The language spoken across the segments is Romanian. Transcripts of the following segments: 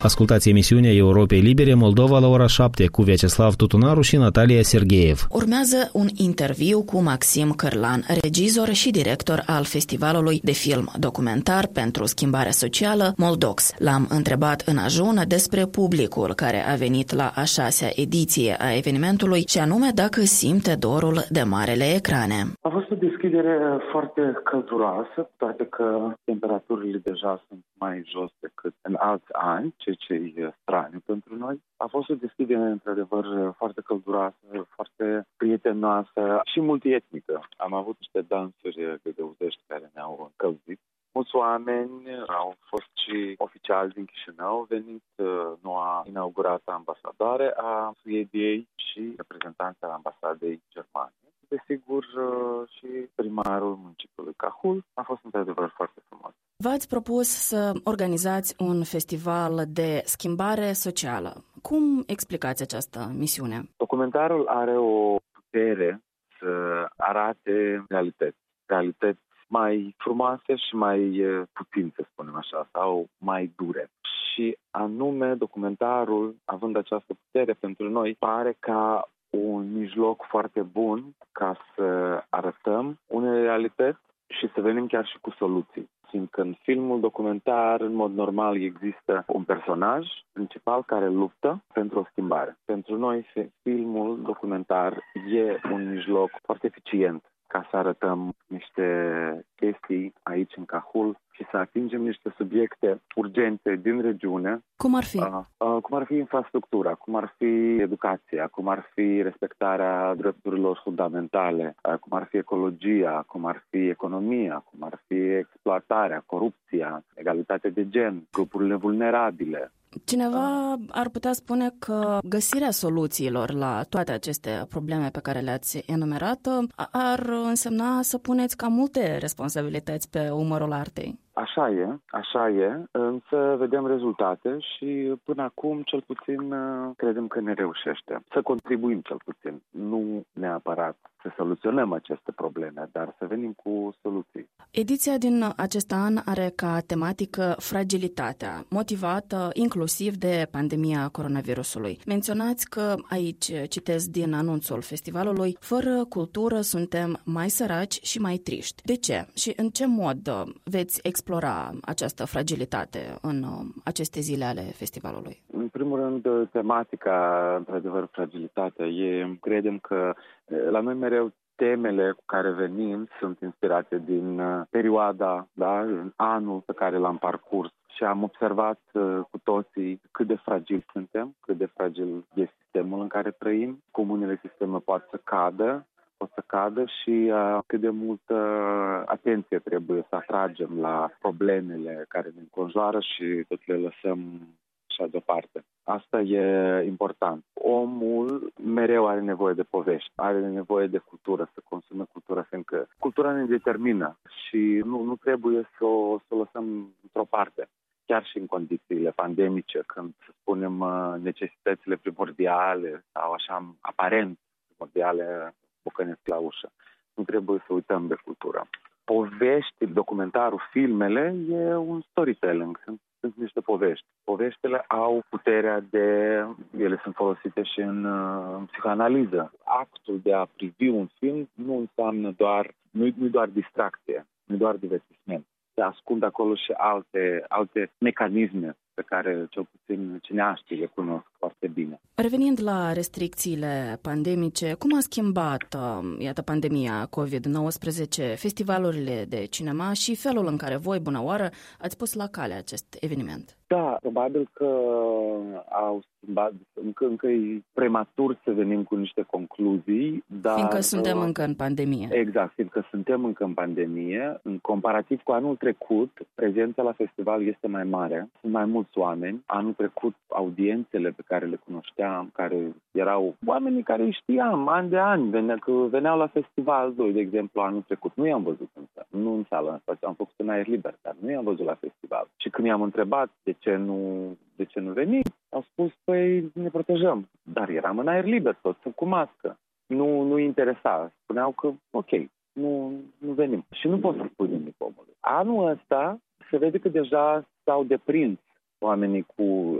Ascultați emisiunea Europei Libere Moldova la ora 7 cu Vyacheslav Tutunaru și Natalia Sergeev. Urmează un interviu cu Maxim Cârlan, regizor și director al Festivalului de Film Documentar pentru Schimbare Socială Moldox. L-am întrebat în ajun despre publicul care a venit la a 6-a ediție a evenimentului și anume dacă simte dorul de marele ecrane. A fost o deschidere foarte călduroasă, toate că temperaturile deja sunt mai jos decât în alți ani, ceea ce e straniu pentru noi. A fost o deschidere, într-adevăr, foarte călduroasă, foarte prietenoasă și multietnică. Am avut niște dansuri găgăuzești care ne-au încălzit. Mulți oameni au fost și oficiali din Chișinău, venit noua inaugurată ambasadoare a Suediei și reprezentanța ambasadei Germaniei. Desigur, și primarul municipiului Cahul a fost într-adevăr foarte frumos. V-ați propus să organizați un festival de schimbare socială. Cum explicați această misiune? Documentarul are o putere să arate realități mai frumoase și mai puțin, să spunem așa, sau mai dure. Și anume, documentarul, având această putere pentru noi, pare ca un mijloc foarte bun ca să arătăm unele realități și să venim chiar și cu soluții. Fiindcă în filmul documentar, în mod normal, există un personaj principal care luptă pentru o schimbare. Pentru noi, filmul documentar e un mijloc foarte eficient ca să arătăm niște chestii aici în Cahul și să atingem niște subiecte urgente din regiune. Cum ar fi? Cum ar fi infrastructura, cum ar fi educația, cum ar fi respectarea drepturilor fundamentale, cum ar fi ecologia, cum ar fi economia, cum ar fi exploatarea, corupția, egalitatea de gen, grupurile vulnerabile. Cineva ar putea spune că găsirea soluțiilor la toate aceste probleme pe care le-ați enumerat ar însemna să puneți cam multe responsabilități pe umărul artei. Așa e, însă vedem rezultate și până acum cel puțin credem că ne reușește. Să contribuim cel puțin, nu neapărat să soluționăm aceste probleme, dar să venim cu soluții. Ediția din acest an are ca tematică fragilitatea, motivată inclusiv de pandemia coronavirusului. Menționați că aici, citez din anunțul festivalului, fără cultură suntem mai săraci și mai triști. De ce? Și în ce mod veți explora această fragilitate în aceste zile ale festivalului? În primul rând, tematica, într-adevăr, fragilitatea. Credem că la noi mereu temele cu care venim sunt inspirate din perioada, anul pe care l-am parcurs și am observat cu toții cât de fragili suntem, cât de fragil este sistemul în care trăim, cum unele sisteme pot să cadă și cât de multă atenție trebuie să atragem la problemele care ne înconjoară și tot le lăsăm așa deoparte. Asta e important. Omul mereu are nevoie de povești, are nevoie de cultură, să consume cultură, fiindcă cultura ne determină și nu trebuie să o lăsăm într-o parte. Chiar și în condițiile pandemice, când, să spunem, necesitățile primordiale sau așa aparent primordiale bucănesc la ușă. Nu trebuie să uităm de cultură. Povești, documentarul, filmele e un storytelling, sunt niște povești. Poveștile au puterea ele sunt folosite și în psihoanaliză. Actul de a privi un film nu înseamnă nu doar distracție, nu doar divertisment. Se ascund acolo și alte mecanisme pe care cel puțin cineaștii le cunosc foarte bine. Revenind la restricțiile pandemice, cum a schimbat, pandemia COVID-19, festivalurile de cinema și felul în care voi, bună oară, ați pus la cale acest eveniment? Da, probabil că au schimbat, încă e prematur să venim cu niște concluzii, dar... Fiindcă suntem încă în pandemie. Exact, fiindcă suntem încă în pandemie. În comparativ cu anul trecut, prezența la festival este mai mare, sunt mai mulți oameni. Anul trecut, audiențele pe care le cunoșteam, care erau oamenii care îi știam ani de ani, veneau la festival, de exemplu, anul trecut. Nu i-am văzut nu în sală, am făcut în aer liber, dar nu i-am văzut la festival. Și când i-am întrebat de ce nu veni, au spus, păi ne protejăm. Dar eram în aer liber tot, cu mască. Nu interesa. Spuneau că, ok, nu venim. Și nu pot să spui nimic omului. Anul ăsta se vede că deja s-au deprins oamenii cu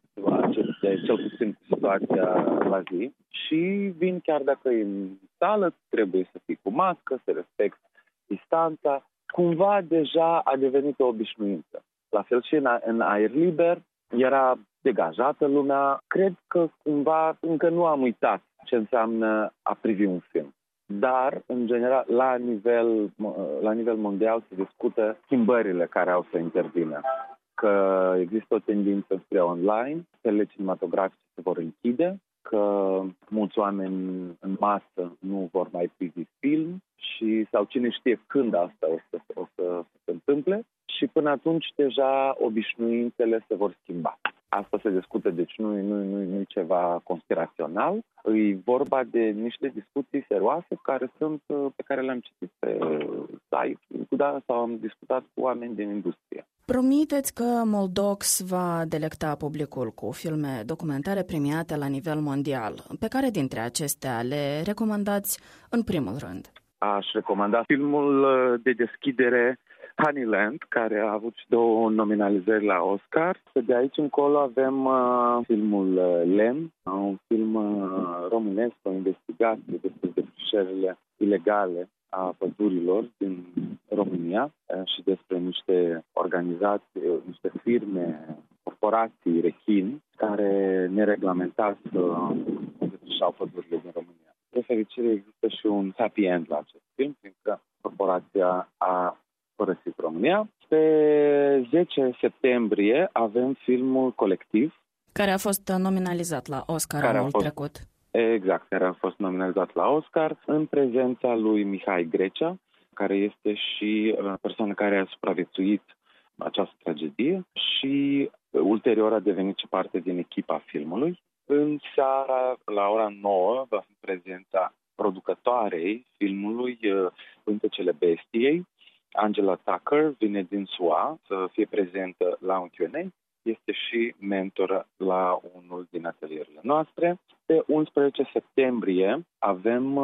cel puțin cu situația la zi și vin chiar dacă e în sală, trebuie să fii cu mască, să respecti distanța. Cumva deja a devenit o obișnuință. La fel și în aer liber, era degajată lumea. Cred că cumva încă nu am uitat ce înseamnă a privi un film. Dar, în general, la nivel mondial se discută schimbările care au să intervină. Că există o tendință spre online, sălile cinematografice se vor închide, că mulți oameni în masă nu vor mai privi film sau cine știe când asta o să se întâmple și până atunci deja obișnuințele se vor schimba. Asta se discută, deci nu e ceva conspirațional, e vorba de niște discuții serioase pe care le-am citit pe site sau am discutat cu oameni din industrie. Promiteți că Moldox va delecta publicul cu filme documentare premiate la nivel mondial. Pe care dintre acestea le recomandați în primul rând? Aș recomanda filmul de deschidere Honeyland, care a avut și 2 nominalizări la Oscar. De aici încolo avem filmul Lemn, un film românesc, o investigație despre defrișările ilegale a pădurilor din România și despre niște organizații, niște firme, corporații rechin care nereglementat defrișau pădurile din România. De fericire există și un happy end la acest film, fiindcă corporația a părăsit România. Pe 10 septembrie avem filmul Colectiv, care a fost nominalizat la Oscar anul trecut. Exact, care a fost nominalizat la Oscar în prezența lui Mihai Grecea, care este și persoana care a supraviețuit această tragedie și ulterior a devenit și parte din echipa filmului. În seara, la ora 9, va fi prezența producătoarei filmului Pântecele Bestiei. Angela Tucker vine din SUA să fie prezentă la un Q&A. Este și mentoră la unul din atelierele noastre. Pe 11 septembrie avem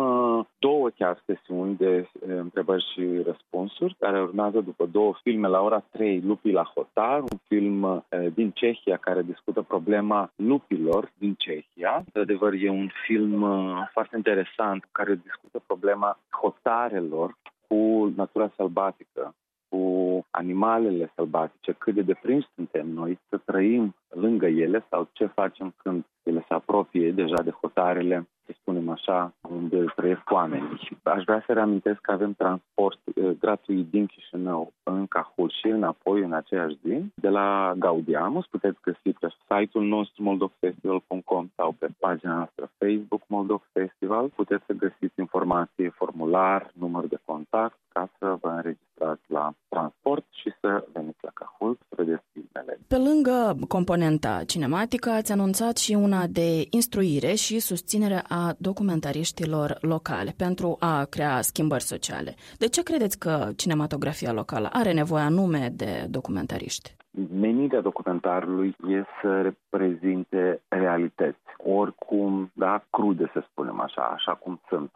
2 chiar sesiuni de întrebări și răspunsuri, care urmează după 2 filme. La ora 3, Lupii la hotar, un film din Cehia care discută problema lupilor din Cehia. De adevăr, e un film foarte interesant care discută problema hotarelor cu natura sălbatică, cu animalele sălbatice, cât de deprinși suntem noi să trăim lângă ele sau ce facem când ele se apropie deja de hotarele, să spunem așa, unde trăiesc oamenii. Aș vrea să reamintesc că avem transport gratuit din Chișinău în Cahul și înapoi în aceeași zi. De la Gaudiamus puteți găsi pe site-ul nostru moldovfestival.com sau pe pagina noastră Facebook Moldov Festival. Puteți să găsiți informații, formular, număr de contact ca să vă înregistrați la transport și să veniți la Cahul să vedeți filmele. Pe lângă componenta cinematică, ați anunțat și una de instruire și susținere a documentariștilor locale pentru a crea schimbări sociale. De ce credeți că cinematografia locală are nevoie anume de documentariști? Menirea documentarului e să reprezinte realități, oricum, crude, să spunem așa cum sunt.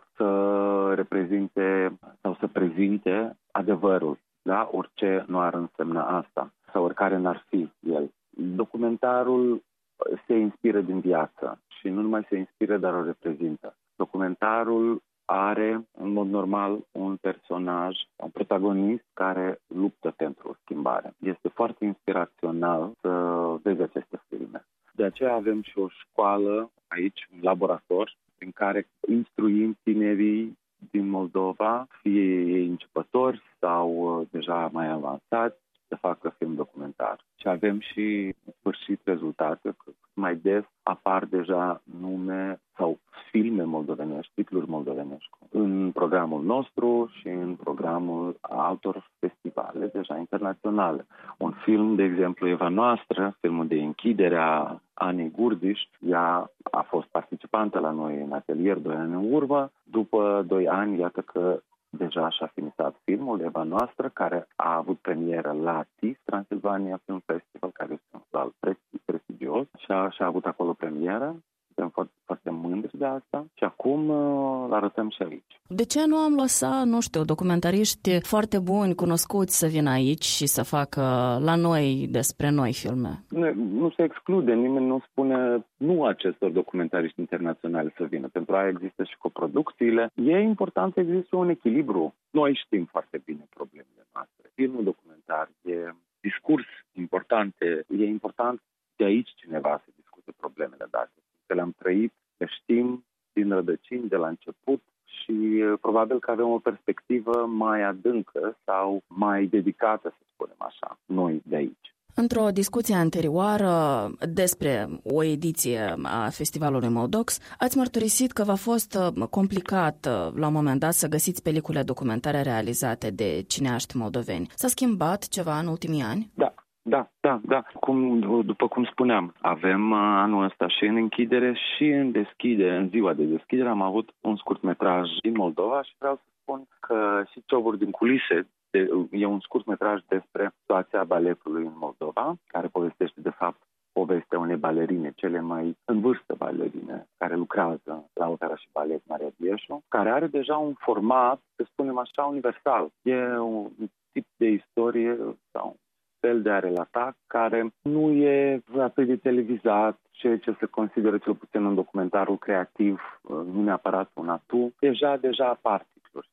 Să reprezinte sau să prezinte adevărul, orice nu ar însemna asta sau oricare n-ar fi el. Documentarul se inspiră din viață și nu numai se inspiră, dar o reprezintă. Documentarul are, în mod normal, un personaj, un protagonist care luptă pentru o schimbare. Este foarte inspirațional să vezi aceste filme. De aceea avem și o școală aici, un laborator, în care instruim tinerii din Moldova, fie ei începători sau deja mai avansați, să facă film documentar. Și avem și, în sfârșit, rezultate, că mai des apar deja nume sau filme moldovenești, titluri moldovenești în programul nostru și în programul altor festivale deja internaționale. Un film, de exemplu, Eva Noastră, filmul de închidere a Anei Gurdiș, ea a fost participantă la noi în atelier 2 ani în urmă. După 2 ani, iată că deja și-a finisat filmul Eva Noastră, care a avut premieră la TIS, Transilvania Film Festival, care este un festival prestigios și a avut acolo premieră. Suntem foarte, foarte mândri de asta și acum îl arătăm și aici. De ce nu am lăsat, documentariști foarte buni, cunoscuți să vină aici și să facă la noi, despre noi filme? Nu se exclude, nimeni nu spune nu acestor documentariști internaționali să vină. Pentru aia există și coproducțiile. E important să existe un echilibru. Noi știm foarte bine problemele noastre. Filmul documentar e discurs importante. E important de aici cineva să discute problemele date. Că le-am trăit, le știm din rădăcini, de la început și probabil că avem o perspectivă mai adâncă sau mai dedicată, să spunem așa, noi de aici. Într-o discuție anterioară despre o ediție a festivalului Moldox, ați mărturisit că v-a fost complicat la un moment dat să găsiți pelicule documentare realizate de cineaști moldoveni. S-a schimbat ceva în ultimii ani? Da. După cum spuneam, avem anul ăsta și în închidere și în deschidere, în ziua de deschidere am avut un scurtmetraj din Moldova și vreau să spun că și Cioburi din culise e un scurtmetraj despre situația baletului în Moldova, care povestește de fapt povestea unei balerine, cele mai în vârstă balerine, care lucrează la Opera și Balet Maria Dieșu, care are deja un format, să spunem așa, universal. E un tip de istorie sau fel de a relata, care nu e atât de televizat, ceea ce se consideră cel puțin în documentarul creativ, nu neapărat un atu. Deja apar titluri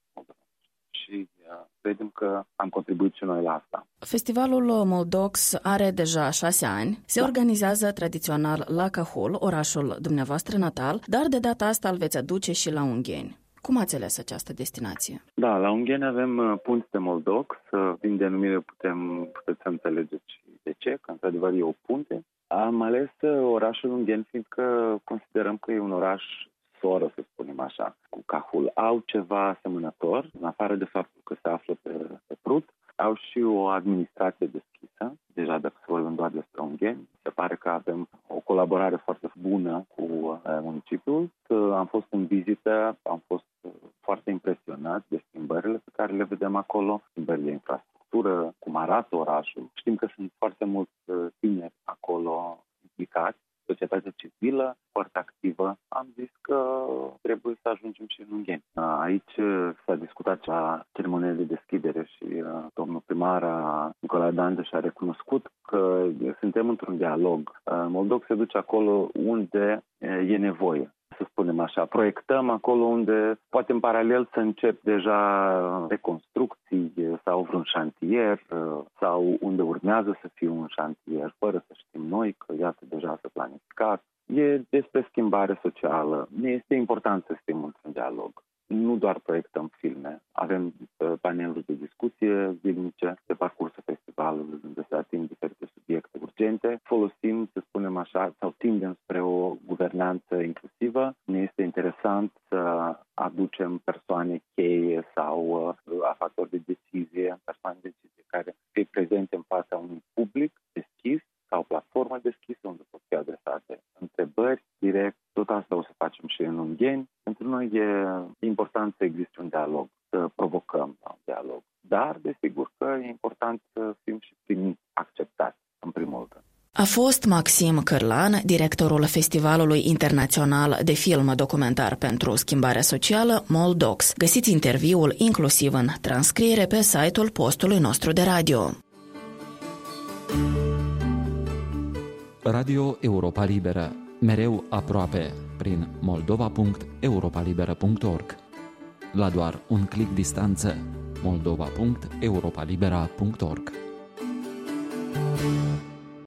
și credem că am contribuit și noi la asta. Festivalul Moldox are deja 6 ani. Se organizează tradițional la Cahul, orașul dumneavoastră natal, dar de data asta îl veți aduce și la Ungheni. Cum ați ales această destinație? Da, la Ungheni avem punți de Moldox. Din denumire puteți să înțelegeți și de ce, că într-adevăr e o punte. Am ales orașul Ungheni fiindcă considerăm că e un oraș soră, să spunem așa, cu Cahul. Au ceva asemănător, în afară de faptul că se află pe Prut, au și o administrație deschisă. Deja dacă se vorbim doar despre Ungheni, se pare că avem o colaborare foarte bună cu municipiul. Am fost în vizită, am fost foarte impresionat de schimbările pe care le vedem acolo, schimbările de infrastructură, cum arată orașul. Știm că sunt foarte mulți tineri acolo implicați, societatea civilă foarte activă. Am zis că trebuie să ajungem și în Ungheni. Aici s-a discutat la ceremonia de deschidere și domnul primar Nicolae Dandeș a recunoscut că suntem într-un dialog. Moldoc se duce acolo unde e nevoie, să spunem așa. Proiectăm acolo unde poate în paralel să încep deja reconstrucții sau vreun șantier sau unde urmează să fie un șantier, fără să știm noi că iată deja s-a planificat. E despre schimbare socială. Ne este important să fim într-un dialog. Nu doar proiectăm filme, avem paneluri de discuție zilnice pe parcursul festivalului unde se ating diferite subiecte urgente. Folosim, să spunem așa, sau tindem spre o guvernanță inclusivă. Ne este interesant să aducem persoane cheie sau factori de decizie, persoane de decizie care fie prezente în fața unui public deschis sau platformă deschisă unde pot fi adresate întrebări direct. Tot asta o să facem și în Ungheni. Pentru noi e important să existe un dialog, să provocăm un dialog. Dar, desigur că e important să fim și primiți, acceptați, în primul rând. A fost Maxim Cârlan, directorul Festivalului Internațional de Film Documentar pentru Schimbarea Socială, Moldox. Găsiți interviul inclusiv în transcriere pe site-ul postului nostru de radio. Radio Europa Liberă, mereu aproape, prin moldova.europalibera.org. La doar un click distanță, moldova.europalibera.org.